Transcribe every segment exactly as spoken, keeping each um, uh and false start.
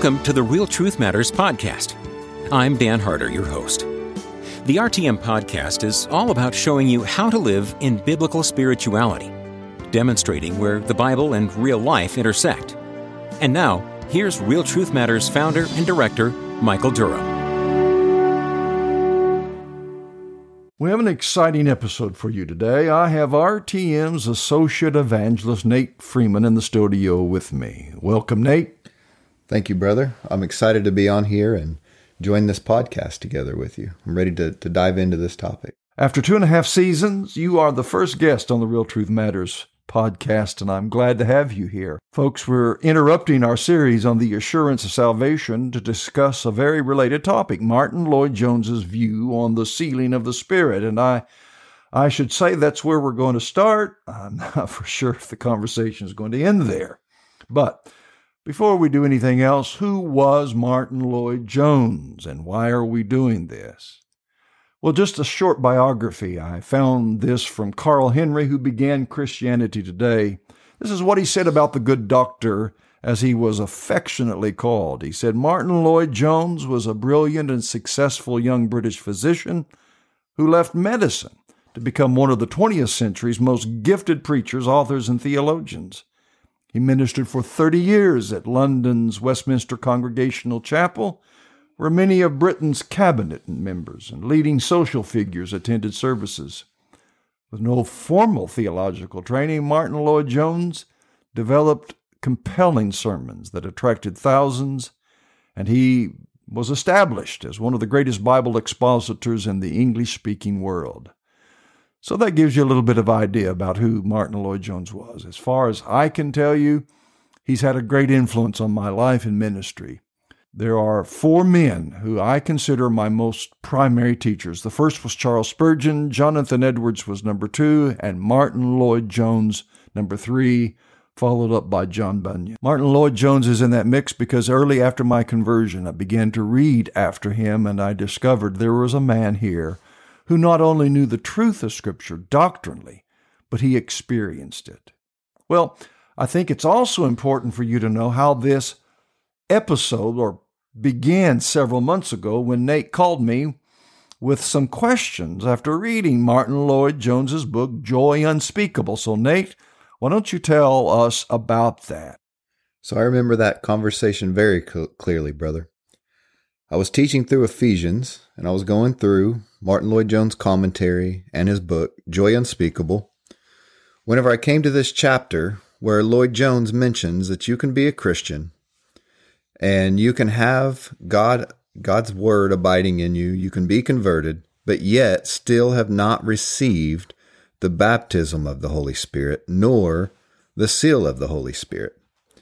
Welcome to the Real Truth Matters podcast. I'm Dan Harder, your host. The R T M podcast is all about showing you how to live in biblical spirituality, demonstrating where the Bible and real life intersect. And now, here's Real Truth Matters founder and director, Michael Durham. We have an exciting episode for you today. I have R T M's Associate Evangelist Nate Freeman in the studio with me. Welcome, Nate. Thank you, brother. I'm excited to be on here and join this podcast together with you. I'm ready to, to dive into this topic. After two and a half seasons, you are the first guest on the Real Truth Matters podcast, and I'm glad to have you here. Folks, we're interrupting our series on the assurance of salvation to discuss a very related topic, Martyn Lloyd-Jones's view on the sealing of the Spirit. And I I should say that's where we're going to start. I'm not for sure if the conversation is going to end there. But before we do anything else, who was Martyn Lloyd-Jones, and why are we doing this? Well, just a short biography. I found this from Carl Henry, who began Christianity Today. This is what he said about the good doctor, as he was affectionately called. He said, Martyn Lloyd-Jones was a brilliant and successful young British physician who left medicine to become one of the twentieth century's most gifted preachers, authors, and theologians. He ministered for thirty years at London's Westminster Congregational Chapel, where many of Britain's cabinet members and leading social figures attended services. With no formal theological training, Martyn Lloyd-Jones developed compelling sermons that attracted thousands, and he was established as one of the greatest Bible expositors in the English-speaking world. So that gives you a little bit of idea about who Martyn Lloyd-Jones was. As far as I can tell you, he's had a great influence on my life and ministry. There are four men who I consider my most primary teachers. The first was Charles Spurgeon, Jonathan Edwards was number two, and Martyn Lloyd-Jones number three, followed up by John Bunyan. Martyn Lloyd-Jones is in that mix because early after my conversion, I began to read after him, and I discovered there was a man here who not only knew the truth of Scripture doctrinally, but he experienced it. Well, I think it's also important for you to know how this episode or began several months ago when Nate called me with some questions after reading Martyn Lloyd-Jones's book, Joy Unspeakable. So, Nate, why don't you tell us about that? So I remember that conversation very cl- clearly, brother. I was teaching through Ephesians, and I was going through Martyn Lloyd-Jones' commentary and his book, Joy Unspeakable. Whenever I came to this chapter where Lloyd-Jones mentions that you can be a Christian and you can have God, God's word abiding in you, you can be converted, but yet still have not received the baptism of the Holy Spirit, nor the seal of the Holy Spirit.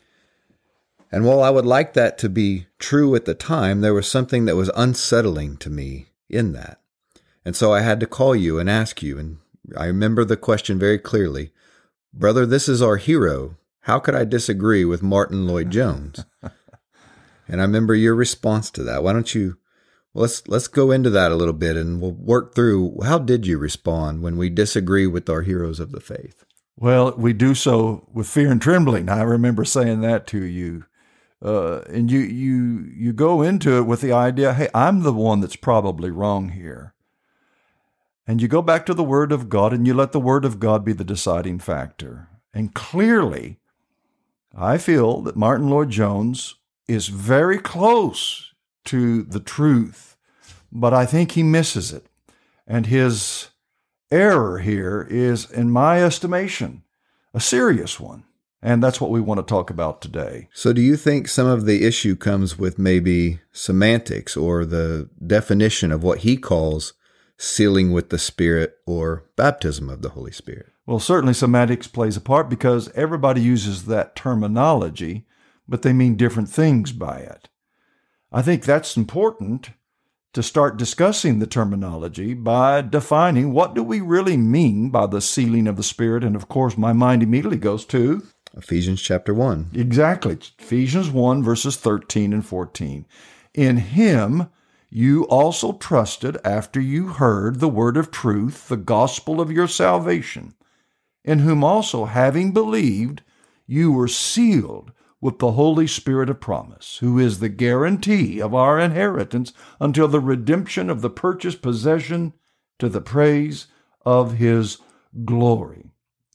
And while I would like that to be true at the time, there was something that was unsettling to me in that. And so I had to call you and ask you, and I remember the question very clearly, brother, this is our hero. How could I disagree with Martyn Lloyd-Jones? And I remember your response to that. Why don't you, well, let's let's go into that a little bit, and we'll work through, how did you respond when we disagree with our heroes of the faith? Well, we do so with fear and trembling. I remember saying that to you. Uh, and you, you, you go into it with the idea, hey, I'm the one that's probably wrong here. And you go back to the Word of God and you let the Word of God be the deciding factor. And clearly, I feel that Martyn Lloyd-Jones is very close to the truth, but I think he misses it. And his error here is, in my estimation, a serious one. And that's what we want to talk about today. So do you think some of the issue comes with maybe semantics or the definition of what he calls sealing with the Spirit or baptism of the Holy Spirit? Well, certainly semantics plays a part because everybody uses that terminology, but they mean different things by it. I think that's important to start discussing the terminology by defining what do we really mean by the sealing of the Spirit. And of course, my mind immediately goes to Ephesians chapter one. Exactly. Ephesians one, verses thirteen and fourteen. In him you also trusted after you heard the word of truth, the gospel of your salvation, in whom also, having believed, you were sealed with the Holy Spirit of promise, who is the guarantee of our inheritance until the redemption of the purchased possession to the praise of His glory.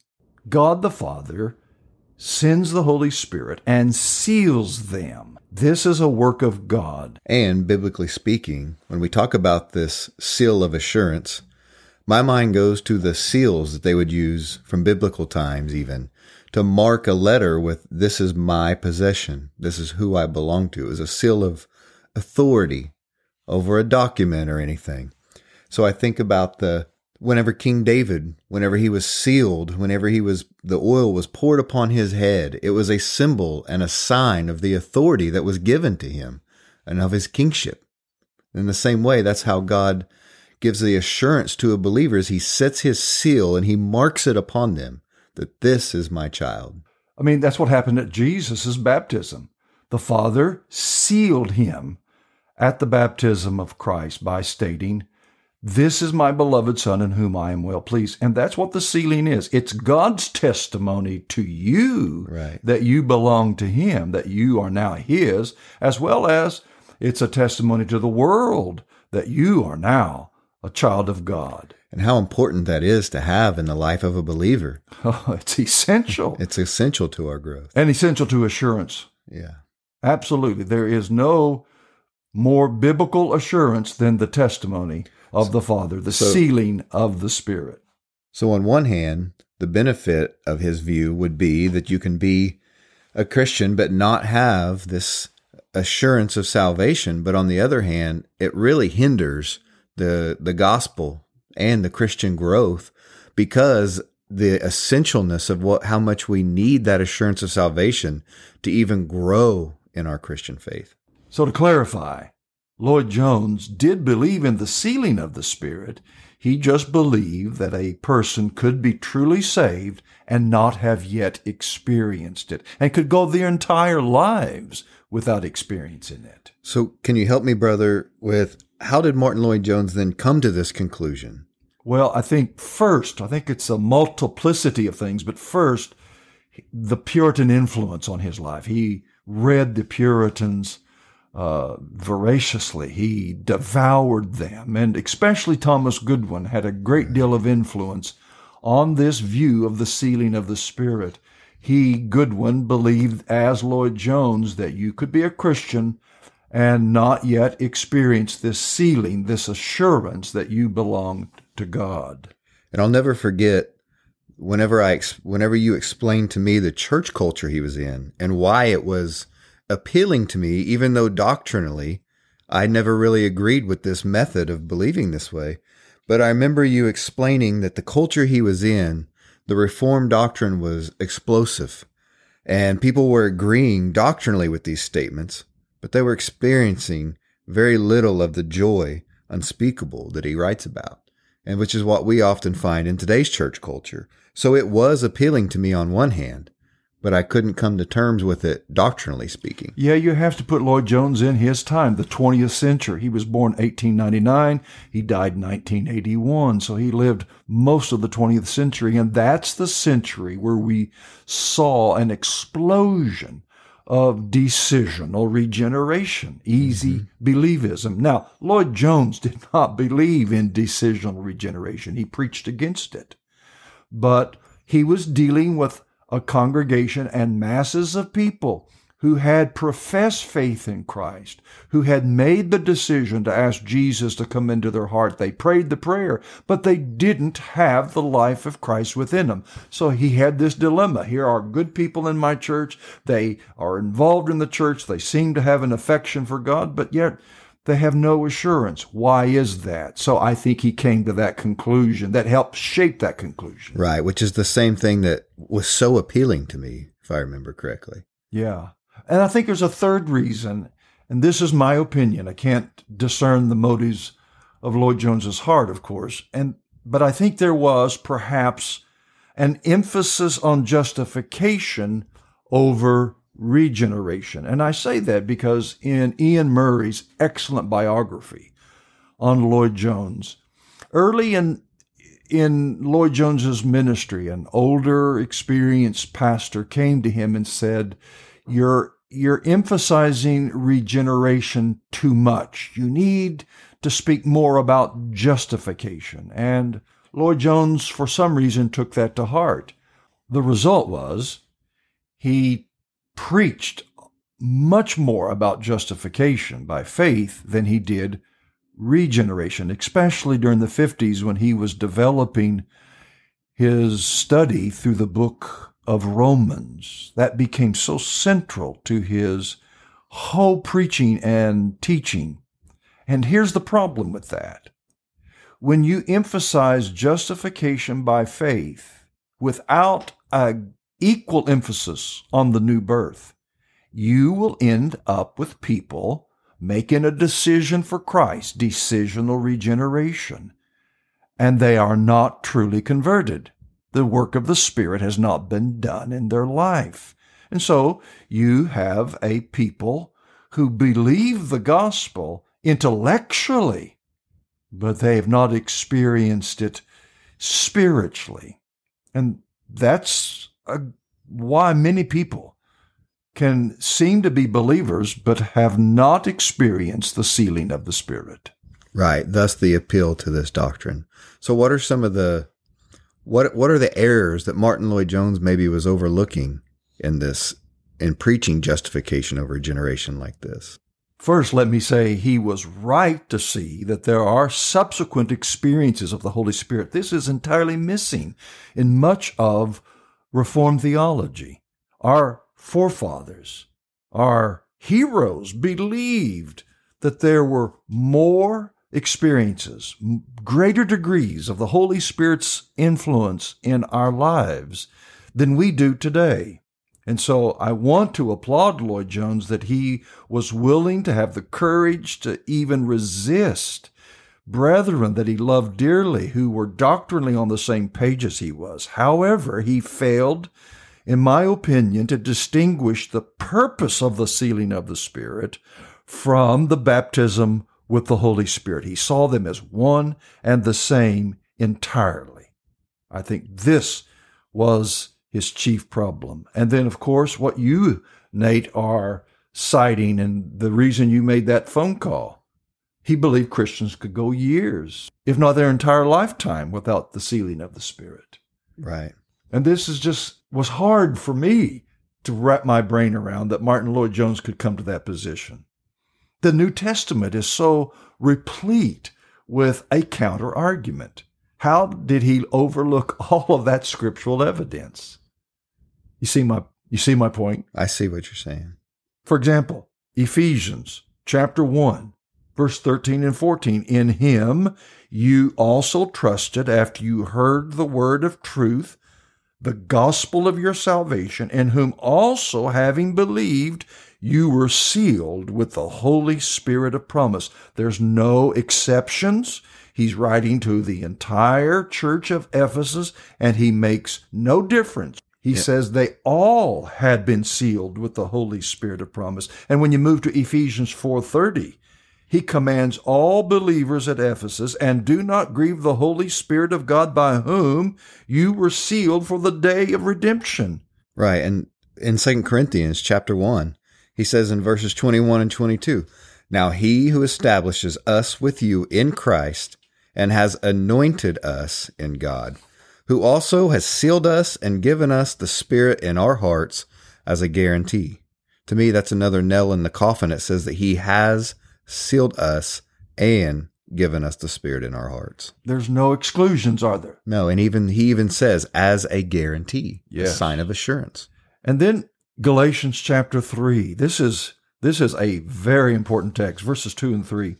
God the Father sends the Holy Spirit and seals them. This is a work of God. And biblically speaking, when we talk about this seal of assurance, my mind goes to the seals that they would use from biblical times even to mark a letter with, "This is my possession. This is who I belong to." It was a seal of authority over a document or anything. So I think about the whenever King David, whenever he was sealed, whenever he was the oil was poured upon his head, it was a symbol and a sign of the authority that was given to him and of his kingship. In the same way, that's how God gives the assurance to a believer as He sets His seal and He marks it upon them that this is my child. I mean, that's what happened at Jesus' baptism. The Father sealed Him at the baptism of Christ by stating, "This is my beloved Son in whom I am well pleased." And that's what the sealing is. It's God's testimony to you Right. that you belong to Him, that you are now His, as well as it's a testimony to the world that you are now a child of God. And how important that is to have in the life of a believer. Oh, it's essential. It's essential to our growth. And essential to assurance. Yeah. Absolutely. There is no more biblical assurance than the testimony of the Father, the So- sealing of the Spirit. So on one hand, the benefit of his view would be that you can be a Christian but not have this assurance of salvation. But on the other hand, it really hinders the the gospel and the Christian growth because the essentialness of what how much we need that assurance of salvation to even grow in our Christian faith. So to clarify, Lloyd Jones did believe in the sealing of the Spirit. He just believed that a person could be truly saved and not have yet experienced it, and could go their entire lives without experiencing it. So can you help me, brother, with how did Martin Lloyd-Jones then come to this conclusion? Well, I think first, I think it's a multiplicity of things, but first, the Puritan influence on his life. He read the Puritans uh, voraciously. He devoured them, and especially Thomas Goodwin had a great deal of influence on this view of the sealing of the Spirit. He, Goodwin, believed, as Lloyd-Jones, that you could be a Christian and not yet experience this sealing, this assurance that you belong to God. And I'll never forget whenever I ex- whenever you explained to me the church culture he was in and why it was appealing to me, even though doctrinally I never really agreed with this method of believing this way. But I remember you explaining that the culture he was in, the Reformed doctrine was explosive, and people were agreeing doctrinally with these statements, but they were experiencing very little of the joy unspeakable that he writes about, and which is what we often find in today's church culture. So it was appealing to me on one hand, but I couldn't come to terms with it doctrinally speaking. Yeah, you have to put Lloyd-Jones in his time, the twentieth century. He was born eighteen ninety-nine. He died nineteen eighty-one. So he lived most of the twentieth century. And that's the century where we saw an explosion of decisional regeneration, easy mm-hmm. believism. Now, Lloyd-Jones did not believe in decisional regeneration. He preached against it. But he was dealing with a congregation and masses of people who had professed faith in Christ, who had made the decision to ask Jesus to come into their heart. They prayed the prayer, but they didn't have the life of Christ within them. So he had this dilemma. Here are good people in my church. They are involved in the church. They seem to have an affection for God, but yet they have no assurance. Why is that? So I think he came to that conclusion. That helped shape that conclusion. Right, which is the same thing that was so appealing to me, if I remember correctly. Yeah. And I think there's a third reason, and this is my opinion. I can't discern the motives of Lloyd-Jones's heart, of course, and but I think there was perhaps an emphasis on justification over regeneration. And I say that because in Ian Murray's excellent biography on Lloyd-Jones, early in in Lloyd-Jones's ministry, an older, experienced pastor came to him and said, you're you're emphasizing regeneration too much. You need to speak more about justification. And Lloyd Jones, for some reason, took that to heart. The result was he preached much more about justification by faith than he did regeneration, especially during the fifties when he was developing his study through the book of Romans. That became so central to his whole preaching and teaching. And here's the problem with that. When you emphasize justification by faith without an equal emphasis on the new birth, you will end up with people making a decision for Christ, decisional regeneration, and they are not truly converted. The work of the Spirit has not been done in their life. And so you have a people who believe the gospel intellectually, but they have not experienced it spiritually. And that's a, why many people can seem to be believers, but have not experienced the sealing of the Spirit. Right. Thus the appeal to this doctrine. So what are some of the What what are the errors that Martin Lloyd-Jones maybe was overlooking in this, in preaching justification over regeneration like this? First, let me say he was right to see that there are subsequent experiences of the Holy Spirit. This is entirely missing in much of Reformed theology. Our forefathers, our heroes, believed that there were more experiences, greater degrees of the Holy Spirit's influence in our lives than we do today. And so I want to applaud Lloyd-Jones that he was willing to have the courage to even resist brethren that he loved dearly who were doctrinally on the same page as he was. However, he failed, in my opinion, to distinguish the purpose of the sealing of the Spirit from the baptism with the Holy Spirit. He saw them as one and the same entirely. I think this was his chief problem. And then, of course, what you, Nate, are citing and the reason you made that phone call. He believed Christians could go years, if not their entire lifetime, without the sealing of the Spirit. Right. And this is just was hard for me to wrap my brain around, that Martin Lloyd-Jones could come to that position. The New Testament is so replete with a counter-argument. How did he overlook all of that scriptural evidence? You see my you see my point? I see what you're saying. For example, Ephesians chapter one, verse thirteen and fourteen. In him you also trusted after you heard the word of truth, the gospel of your salvation, in whom also having believed, you were sealed with the Holy Spirit of promise. There's no exceptions. He's writing to the entire church of Ephesus, and he makes no difference. He yeah. says they all had been sealed with the Holy Spirit of promise. And when you move to Ephesians four thirty, he commands all believers at Ephesus, and do not grieve the Holy Spirit of God, by whom you were sealed for the day of redemption. Right. And in Second Corinthians chapter one, he says in verses twenty-one and twenty-two, now he who establishes us with you in Christ and has anointed us in God, who also has sealed us and given us the Spirit in our hearts as a guarantee. To me, that's another nail in the coffin. It says that he has sealed us and given us the Spirit in our hearts. There's no exclusions, are there? No, and even he even says as a guarantee, yes. a sign of assurance. And then Galatians chapter three. This is this is a very important text, verses two and three.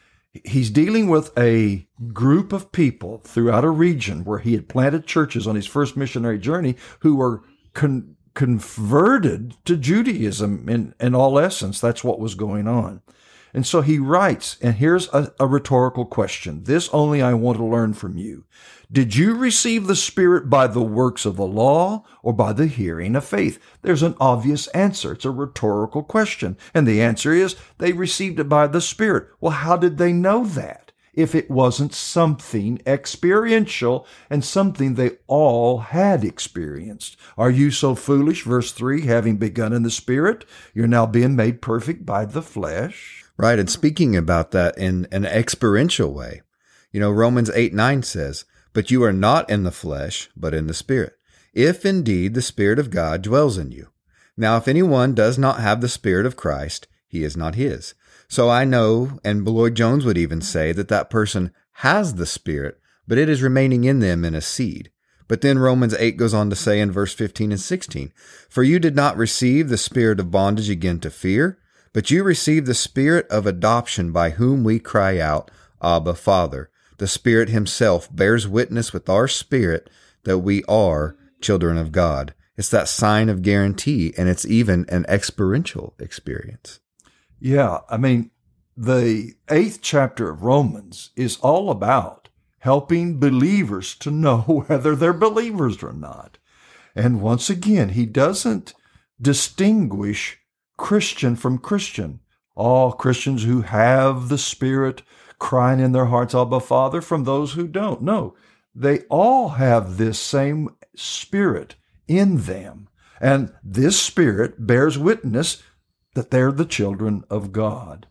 He's dealing with a group of people throughout a region where he had planted churches on his first missionary journey who were con- converted to Judaism in, in all essence. That's what was going on. And so he writes, and here's a, a rhetorical question. This only I want to learn from you. Did you receive the Spirit by the works of the law or by the hearing of faith? There's an obvious answer. It's a rhetorical question. And the answer is they received it by the Spirit. Well, how did they know that? if it wasn't something experiential and something they all had experienced. Are you so foolish? Verse three, having begun in the Spirit, you're now being made perfect by the flesh. Right, and speaking about that in an experiential way, you know, Romans eight nine says, but you are not in the flesh, but in the Spirit, if indeed the Spirit of God dwells in you. Now, if anyone does not have the Spirit of Christ, he is not his. So I know, and Lloyd-Jones would even say, that that person has the Spirit, but it is remaining in them in a seed. But then Romans eight goes on to say in verse fifteen and sixteen, for you did not receive the spirit of bondage again to fear, but you received the Spirit of adoption by whom we cry out, Abba, Father. The Spirit himself bears witness with our spirit that we are children of God. It's that sign of guarantee, and it's even an experiential experience. Yeah, I mean, the eighth chapter of Romans is all about helping believers to know whether they're believers or not. And once again, he doesn't distinguish Christian from Christian. All Christians who have the Spirit crying in their hearts, Abba, Father, from those who don't. No, they all have this same Spirit in them. And this Spirit bears witness that they're the children of God.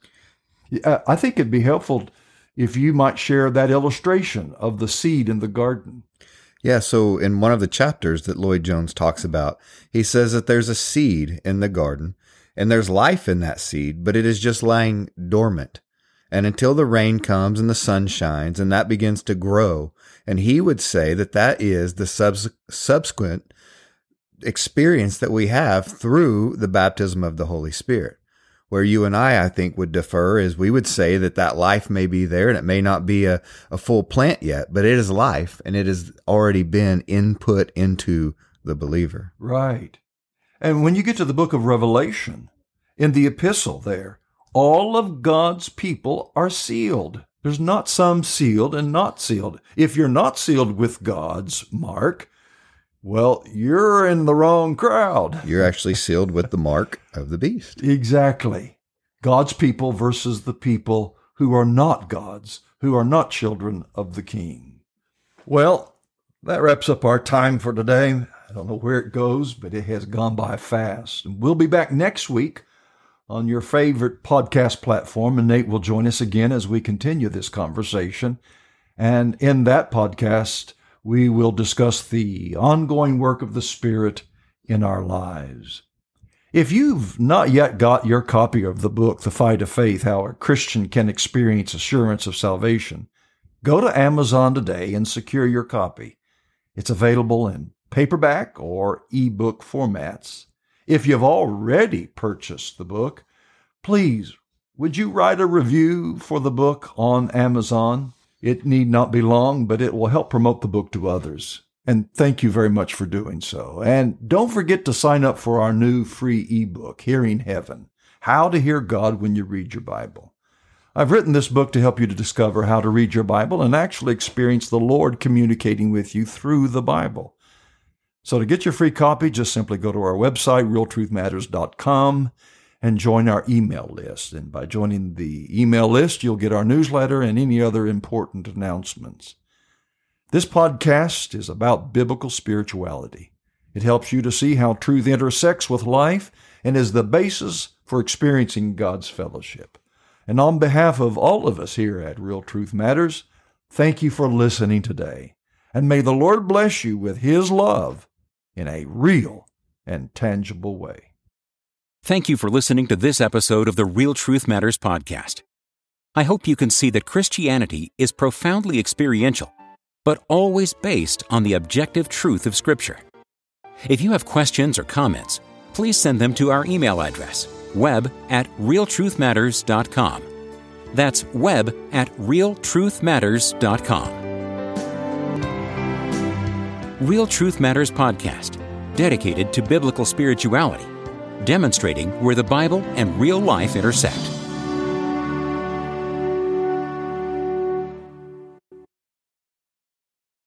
I think it'd be helpful if you might share that illustration of the seed in the garden. Yeah, so in one of the chapters that Lloyd-Jones talks about, he says that there's a seed in the garden, and there's life in that seed, but it is just lying dormant. And until the rain comes and the sun shines, and that begins to grow, and he would say that that is the subs- subsequent experience that we have through the baptism of the Holy Spirit. Where you and I, I think, would differ is we would say that that life may be there and it may not be a, a full plant yet, but it is life and it has already been input into the believer. Right. And when you get to the book of Revelation, in the epistle there, all of God's people are sealed. There's not some sealed and not sealed. If you're not sealed with God's mark, well, you're in the wrong crowd. You're actually sealed with the mark of the beast. Exactly. God's people versus the people who are not God's, who are not children of the King. Well, that wraps up our time for today. I don't know where it goes, but it has gone by fast. And we'll be back next week on your favorite podcast platform, and Nate will join us again as we continue this conversation. And in that podcast, we will discuss the ongoing work of the Spirit in our lives. If you've not yet got your copy of the book, The Fight of Faith, How a Christian Can Experience Assurance of Salvation, go to Amazon today and secure your copy. It's available in paperback or ebook formats. If you've already purchased the book, please, would you write a review for the book on Amazon? It need not be long, but it will help promote the book to others. And thank you very much for doing so. And don't forget to sign up for our new free ebook, Hearing Heaven, How to Hear God When You Read Your Bible. I've written this book to help you to discover how to read your Bible and actually experience the Lord communicating with you through the Bible. So to get your free copy, just simply go to our website, real truth matters dot com, and join our email list. And by joining the email list, you'll get our newsletter and any other important announcements. This podcast is about biblical spirituality. It helps you to see how truth intersects with life and is the basis for experiencing God's fellowship. And on behalf of all of us here at Real Truth Matters, thank you for listening today. And may the Lord bless you with His love in a real and tangible way. Thank you for listening to this episode of the Real Truth Matters podcast. I hope you can see that Christianity is profoundly experiential, but always based on the objective truth of Scripture. If you have questions or comments, please send them to our email address, web at real truth matters dot com. That's web at real truth matters dot com. Real Truth Matters podcast, dedicated to biblical spirituality, demonstrating where the Bible and real life intersect.